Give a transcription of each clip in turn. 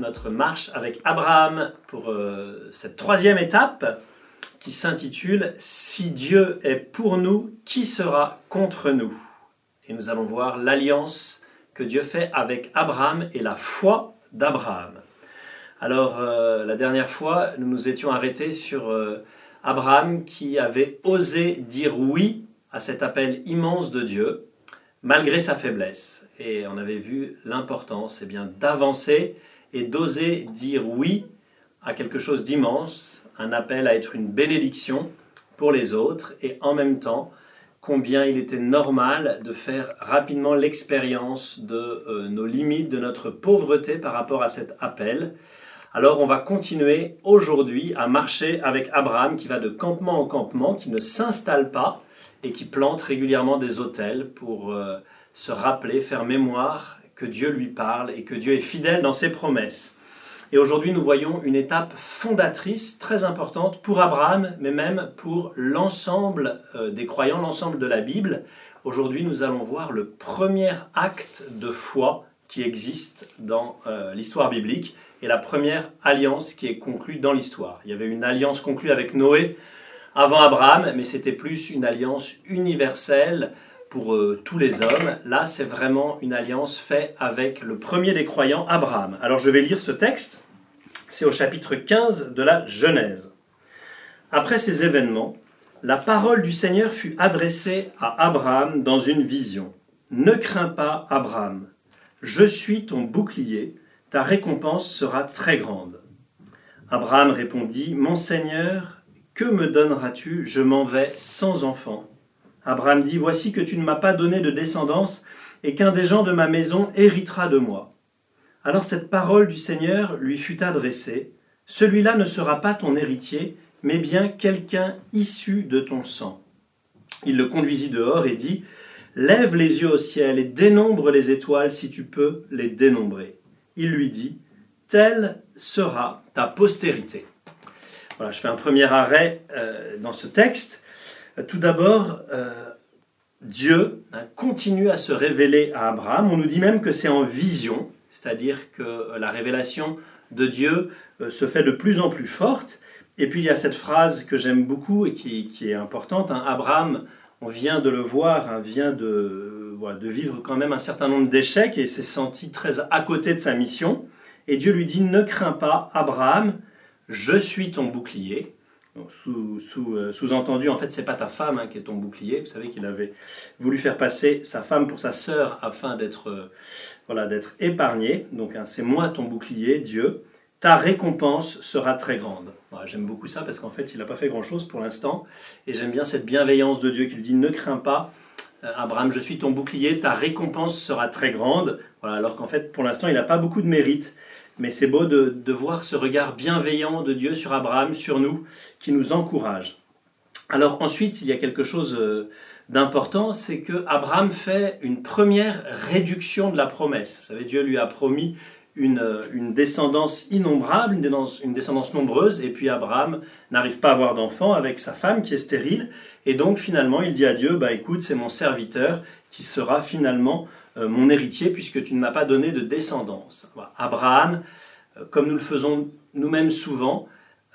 notre marche avec Abraham pour cette troisième étape qui s'intitule « Si Dieu est pour nous, qui sera contre nous ?» Et nous allons voir l'alliance que Dieu fait avec Abraham et la foi d'Abraham. Alors, la dernière fois, nous nous étions arrêtés sur Abraham qui avait osé dire oui à cet appel immense de Dieu, malgré sa faiblesse. Et on avait vu l'importance d'avancer et d'oser dire oui à quelque chose d'immense, un appel à être une bénédiction pour les autres, et en même temps, combien il était normal de faire rapidement l'expérience de nos limites, de notre pauvreté par rapport à cet appel. Alors on va continuer aujourd'hui à marcher avec Abraham qui va de campement en campement, qui ne s'installe pas et qui plante régulièrement des autels pour se rappeler, faire mémoire que Dieu lui parle et que Dieu est fidèle dans ses promesses. Et aujourd'hui, nous voyons une étape fondatrice très importante pour Abraham, mais même pour l'ensemble des croyants, l'ensemble de la Bible. Aujourd'hui, nous allons voir le premier acte de foi qui existe dans l'histoire biblique et la première alliance qui est conclue dans l'histoire. Il y avait une alliance conclue avec Noé avant Abraham, mais c'était plus une alliance universelle pour tous les hommes. Là, c'est vraiment une alliance faite avec le premier des croyants, Abraham. Alors, je vais lire ce texte. C'est au chapitre 15 de la Genèse. Après ces événements, la parole du Seigneur fut adressée à Abraham dans une vision. « Ne crains pas, Abraham. Je suis ton bouclier. Ta récompense sera très grande. » Abraham répondit « Mon Seigneur, que me donneras-tu? Je m'en vais sans enfant. » Abraham dit « Voici que tu ne m'as pas donné de descendance et qu'un des gens de ma maison héritera de moi. » Alors cette parole du Seigneur lui fut adressée. « Celui-là ne sera pas ton héritier, mais bien quelqu'un issu de ton sang. » Il le conduisit dehors et dit « Lève les yeux au ciel et dénombre les étoiles si tu peux les dénombrer. » Il lui dit « Telle sera ta postérité. » Voilà, je fais un premier arrêt dans ce texte. Tout d'abord, Dieu continue à se révéler à Abraham. On nous dit même que c'est en vision, c'est-à-dire que la révélation de Dieu se fait de plus en plus forte. Et puis il y a cette phrase que j'aime beaucoup et qui est importante. Abraham, on vient de le voir, vient de vivre quand même un certain nombre d'échecs et s'est senti très à côté de sa mission. Et Dieu lui dit « Ne crains pas, Abraham, je suis ton bouclier. » Sous-entendu, en fait, c'est pas ta femme qui est ton bouclier. Vous savez qu'il avait voulu faire passer sa femme pour sa sœur afin d'être épargné. Donc, c'est moi ton bouclier, Dieu. Ta récompense sera très grande. Voilà, j'aime beaucoup ça parce qu'en fait, il n'a pas fait grand-chose pour l'instant. Et j'aime bien cette bienveillance de Dieu qui lui dit « Ne crains pas, Abraham, je suis ton bouclier. Ta récompense sera très grande. » Voilà, alors qu'en fait, pour l'instant, il n'a pas beaucoup de mérite. Mais c'est beau de voir ce regard bienveillant de Dieu sur Abraham, sur nous, qui nous encourage. Alors ensuite, il y a quelque chose d'important, c'est que Abraham fait une première réduction de la promesse. Vous savez, Dieu lui a promis une descendance innombrable, une descendance nombreuse, et puis Abraham n'arrive pas à avoir d'enfant avec sa femme qui est stérile, et donc finalement il dit à Dieu, écoute, c'est mon serviteur qui sera finalement mon héritier, puisque tu ne m'as pas donné de descendance. Voilà. Abraham, comme nous le faisons nous-mêmes souvent,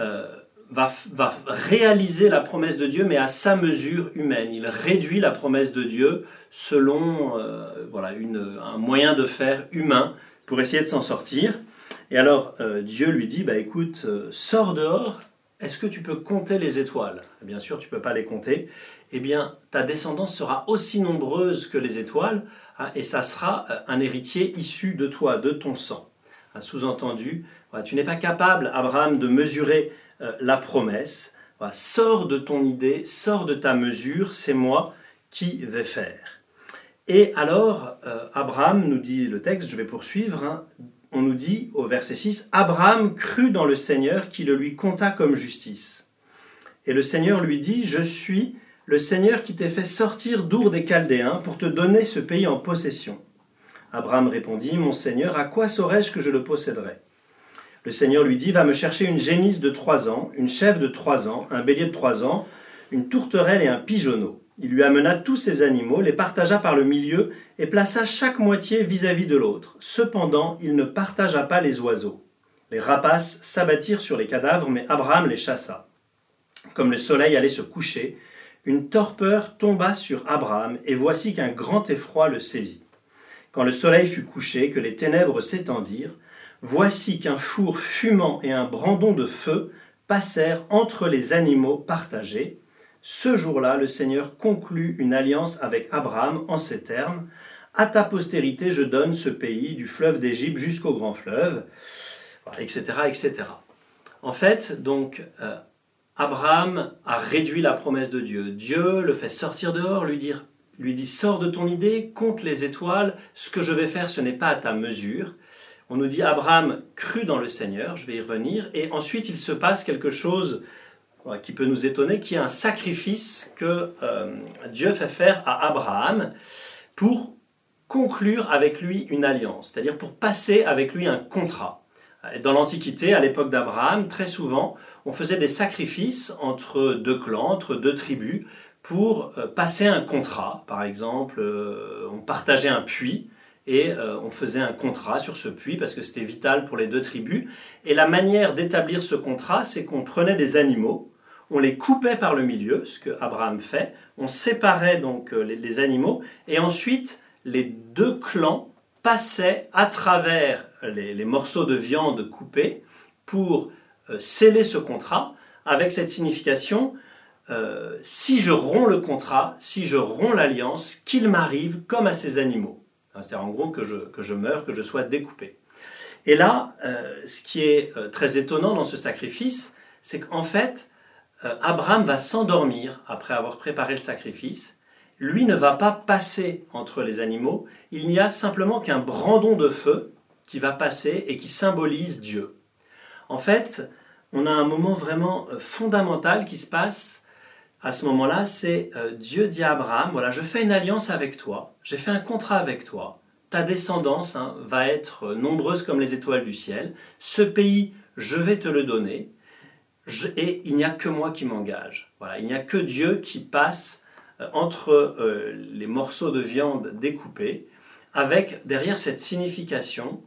va réaliser la promesse de Dieu, mais à sa mesure humaine. Il réduit la promesse de Dieu selon un moyen de faire humain pour essayer de s'en sortir. Et alors, Dieu lui dit, écoute, sors dehors, est-ce que tu peux compter les étoiles? Bien sûr, tu ne peux pas les compter. Eh bien, ta descendance sera aussi nombreuse que les étoiles, et ça sera un héritier issu de toi, de ton sang. Sous-entendu, tu n'es pas capable, Abraham, de mesurer la promesse. Sors de ton idée, sors de ta mesure, c'est moi qui vais faire. Et alors, Abraham, nous dit le texte, je vais poursuivre, on nous dit au verset 6, « Abraham crut dans le Seigneur qui le lui compta comme justice. Et le Seigneur lui dit, « Je suis le Seigneur qui t'ai fait sortir d'Our des Chaldéens pour te donner ce pays en possession. » Abraham répondit, « Mon Seigneur, à quoi saurais-je que je le posséderais ?» Le Seigneur lui dit, « Va me chercher une génisse de 3 ans, une chèvre de 3 ans, un bélier de 3 ans, une tourterelle et un pigeonneau. » Il lui amena tous ces animaux, les partagea par le milieu et plaça chaque moitié vis-à-vis de l'autre. Cependant, il ne partagea pas les oiseaux. Les rapaces s'abattirent sur les cadavres, mais Abraham les chassa. Comme le soleil allait se coucher, une torpeur tomba sur Abraham, et voici qu'un grand effroi le saisit. Quand le soleil fut couché, que les ténèbres s'étendirent, voici qu'un four fumant et un brandon de feu passèrent entre les animaux partagés. Ce jour-là, le Seigneur conclut une alliance avec Abraham en ces termes: « À ta postérité, je donne ce pays, du fleuve d'Égypte jusqu'au grand fleuve, etc., etc. » En fait, donc, Abraham a réduit la promesse de Dieu. Dieu le fait sortir dehors, lui dit « Sors de ton idée, compte les étoiles, ce que je vais faire, ce n'est pas à ta mesure. » On nous dit Abraham crut dans le Seigneur, je vais y revenir, et ensuite il se passe quelque chose qui peut nous étonner, qui est un sacrifice que Dieu fait faire à Abraham pour conclure avec lui une alliance, c'est-à-dire pour passer avec lui un contrat. Dans l'Antiquité, à l'époque d'Abraham, très souvent, on faisait des sacrifices entre deux clans, entre deux tribus, pour passer un contrat. Par exemple, on partageait un puits et on faisait un contrat sur ce puits parce que c'était vital pour les deux tribus. Et la manière d'établir ce contrat, c'est qu'on prenait des animaux, on les coupait par le milieu, ce que Abraham fait, on séparait donc les animaux, et ensuite les deux clans passaient à travers les morceaux de viande coupés pour sceller ce contrat avec cette signification: si je romps le contrat, si je romps l'alliance, qu'il m'arrive comme à ces animaux. C'est-à-dire en gros que je meure, que je sois découpé. Et là, ce qui est très étonnant dans ce sacrifice, c'est qu'en fait, Abraham va s'endormir après avoir préparé le sacrifice. Lui ne va pas passer entre les animaux, il n'y a simplement qu'un brandon de feu qui va passer et qui symbolise Dieu. En fait, on a un moment vraiment fondamental qui se passe à ce moment-là, c'est Dieu dit à Abraham, voilà, je fais une alliance avec toi, j'ai fait un contrat avec toi, ta descendance va être nombreuse comme les étoiles du ciel, ce pays, je vais te le donner, et il n'y a que moi qui m'engage. Voilà, il n'y a que Dieu qui passe entre les morceaux de viande découpés, avec derrière cette signification,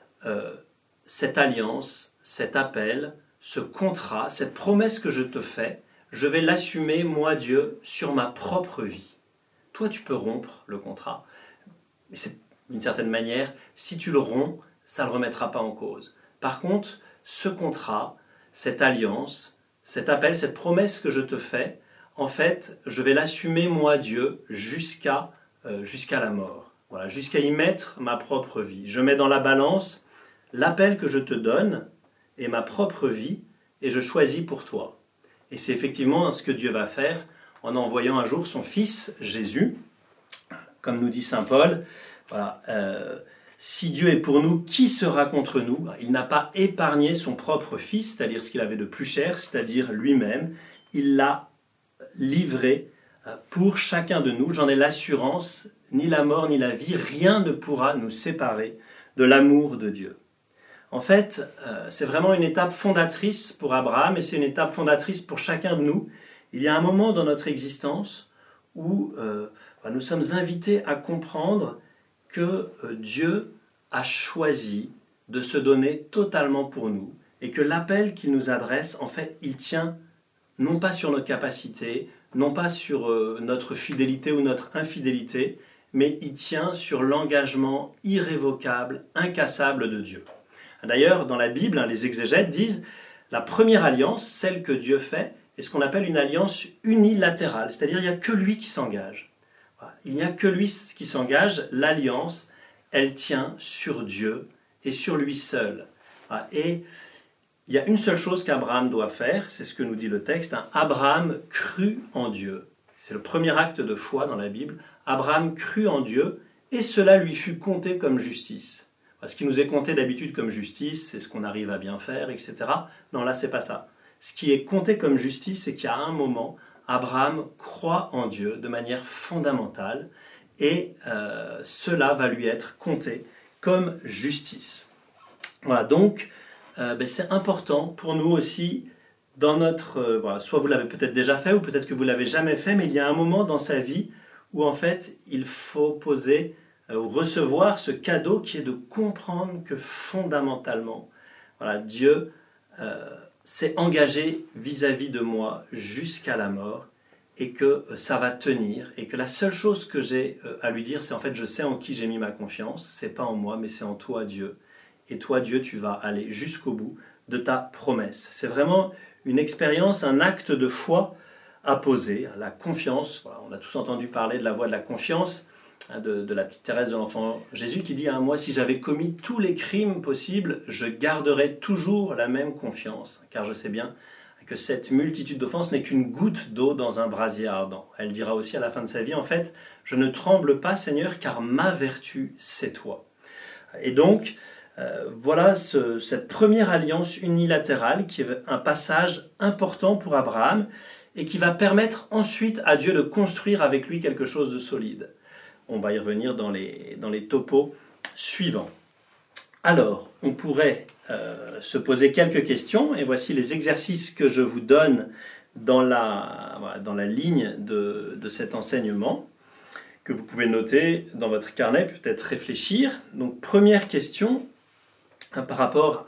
cette alliance, cet appel, ce contrat, cette promesse que je te fais, je vais l'assumer, moi Dieu, sur ma propre vie. Toi, tu peux rompre le contrat, mais c'est d'une certaine manière, si tu le romps, ça ne le remettra pas en cause. Par contre, ce contrat, cette alliance, cet appel, cette promesse que je te fais, en fait, je vais l'assumer, moi Dieu, jusqu'à la mort. Voilà, jusqu'à y mettre ma propre vie. Je mets dans la balance l'appel que je te donne et ma propre vie, et je choisis pour toi. Et c'est effectivement ce que Dieu va faire en envoyant un jour son Fils, Jésus. Comme nous dit saint Paul, voilà, si Dieu est pour nous, qui sera contre nous? Il n'a pas épargné son propre Fils, c'est-à-dire ce qu'il avait de plus cher, c'est-à-dire lui-même. Il l'a livré pour chacun de nous. J'en ai l'assurance, ni la mort ni la vie, rien ne pourra nous séparer de l'amour de Dieu. En fait, c'est vraiment une étape fondatrice pour Abraham et c'est une étape fondatrice pour chacun de nous. Il y a un moment dans notre existence où nous sommes invités à comprendre que Dieu a choisi de se donner totalement pour nous et que l'appel qu'il nous adresse, en fait, il tient non pas sur notre capacité, non pas sur notre fidélité ou notre infidélité, mais il tient sur l'engagement irrévocable, incassable de Dieu. D'ailleurs, dans la Bible, les exégètes disent la première alliance, celle que Dieu fait, est ce qu'on appelle une alliance unilatérale, c'est-à-dire il n'y a que lui qui s'engage. Il n'y a que lui qui s'engage, l'alliance, elle tient sur Dieu et sur lui seul. Et il y a une seule chose qu'Abraham doit faire, c'est ce que nous dit le texte, Abraham crut en Dieu. C'est le premier acte de foi dans la Bible. Abraham crut en Dieu et cela lui fut compté comme justice. Ce qui nous est compté d'habitude comme justice, c'est ce qu'on arrive à bien faire, etc. Non, là, c'est pas ça. Ce qui est compté comme justice, c'est qu'à un moment, Abraham croit en Dieu de manière fondamentale et cela va lui être compté comme justice. Voilà, donc c'est important pour nous aussi dans notre... soit vous l'avez peut-être déjà fait ou peut-être que vous ne l'avez jamais fait, mais il y a un moment dans sa vie où en fait il faut poser ou recevoir ce cadeau qui est de comprendre que fondamentalement, Voilà, Dieu s'est engagé vis-à-vis de moi jusqu'à la mort et que ça va tenir et que la seule chose que j'ai à lui dire, c'est en fait je sais en qui j'ai mis ma confiance, c'est pas en moi mais c'est en toi Dieu. Et toi Dieu, tu vas aller jusqu'au bout de ta promesse. C'est vraiment une expérience, un acte de foi à poser, la confiance. Voilà, on a tous entendu parler de la voie de la confiance, de la petite Thérèse de l'Enfant Jésus qui dit moi si j'avais commis tous les crimes possibles, je garderais toujours la même confiance, car je sais bien que cette multitude d'offenses n'est qu'une goutte d'eau dans un brasier ardent. Elle dira aussi à la fin de sa vie, en fait, je ne tremble pas Seigneur, car ma vertu c'est toi. Et donc, voilà cette première alliance unilatérale qui est un passage important pour Abraham et qui va permettre ensuite à Dieu de construire avec lui quelque chose de solide. On va y revenir dans les topos suivants. Alors, on pourrait se poser quelques questions, et voici les exercices que je vous donne dans la ligne de cet enseignement, que vous pouvez noter dans votre carnet, peut-être réfléchir. Donc, première question, par rapport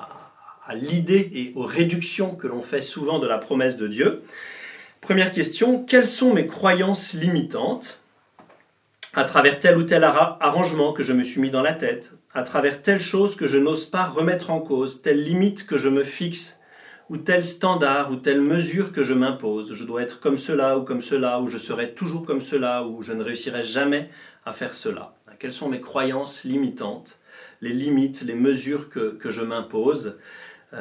à l'idée et aux réductions que l'on fait souvent de la promesse de Dieu. Première question, quelles sont mes croyances limitantes à travers tel ou tel arrangement que je me suis mis dans la tête, à travers telle chose que je n'ose pas remettre en cause, telle limite que je me fixe, ou tel standard, ou telle mesure que je m'impose. Je dois être comme cela, ou je serai toujours comme cela, ou je ne réussirai jamais à faire cela. Quelles sont mes croyances limitantes, les limites, les mesures que je m'impose,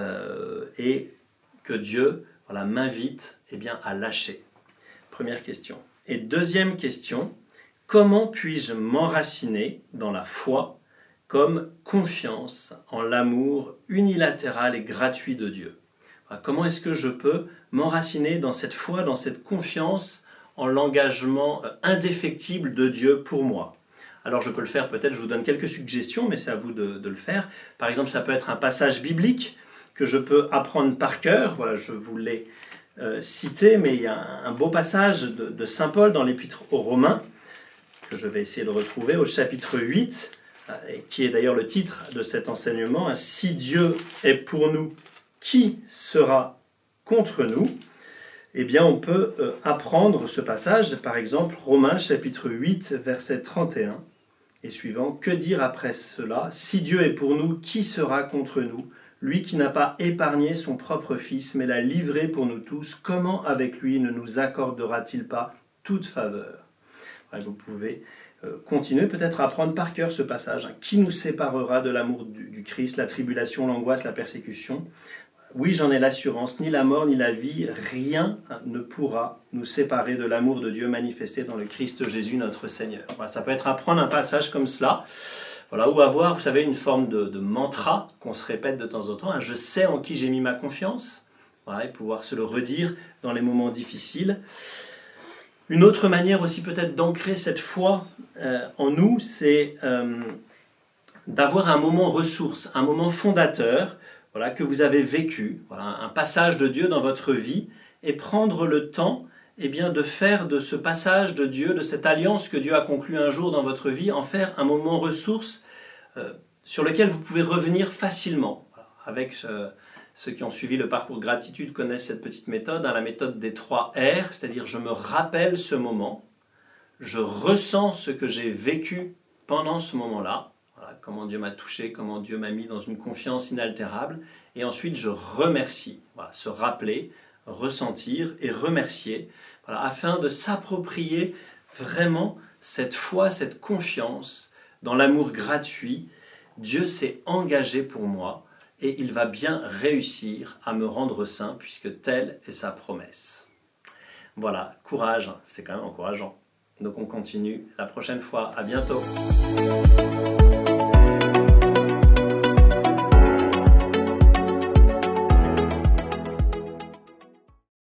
et que Dieu m'invite à lâcher. Première question. Et deuxième question, comment puis-je m'enraciner dans la foi comme confiance en l'amour unilatéral et gratuit de Dieu? Comment est-ce que je peux m'enraciner dans cette foi, dans cette confiance en l'engagement indéfectible de Dieu pour moi? Alors je peux le faire, peut-être je vous donne quelques suggestions, mais c'est à vous de le faire. Par exemple, ça peut être un passage biblique que je peux apprendre par cœur. Voilà, je vous l'ai cité, mais il y a un beau passage de Saint Paul dans l'Épître aux Romains, que je vais essayer de retrouver au chapitre 8, qui est d'ailleurs le titre de cet enseignement. Si Dieu est pour nous, qui sera contre nous? Eh bien, on peut apprendre ce passage, par exemple, Romains chapitre 8, verset 31 et suivant. Que dire après cela? Si Dieu est pour nous, qui sera contre nous? Lui qui n'a pas épargné son propre Fils, mais l'a livré pour nous tous, comment avec lui ne nous accordera-t-il pas toute faveur? Vous pouvez continuer peut-être à apprendre par cœur ce passage. Qui nous séparera de l'amour du Christ? La tribulation, l'angoisse, la persécution? Oui, j'en ai l'assurance, ni la mort ni la vie, rien ne pourra nous séparer de l'amour de Dieu manifesté dans le Christ Jésus notre Seigneur. Voilà, ça peut être apprendre un passage comme cela, voilà, ou avoir, vous savez, une forme de mantra qu'on se répète de temps en temps. Je sais en qui j'ai mis ma confiance, voilà, et pouvoir se le redire dans les moments difficiles. Une autre manière aussi peut-être d'ancrer cette foi en nous, c'est d'avoir un moment ressource, un moment fondateur, voilà, que vous avez vécu, voilà, un passage de Dieu dans votre vie, et prendre le temps de faire de ce passage de Dieu, de cette alliance que Dieu a conclue un jour dans votre vie, en faire un moment ressource sur lequel vous pouvez revenir facilement. Voilà, avec ceux qui ont suivi le parcours gratitude connaissent cette petite méthode, la méthode des 3 R, c'est-à-dire je me rappelle ce moment, je ressens ce que j'ai vécu pendant ce moment-là, voilà, comment Dieu m'a touché, comment Dieu m'a mis dans une confiance inaltérable, et ensuite je remercie, voilà, se rappeler, ressentir et remercier, voilà, afin de s'approprier vraiment cette foi, cette confiance dans l'amour gratuit. Dieu s'est engagé pour moi et il va bien réussir à me rendre saint puisque telle est sa promesse. Voilà, courage, c'est quand même encourageant. Donc on continue la prochaine fois, à bientôt.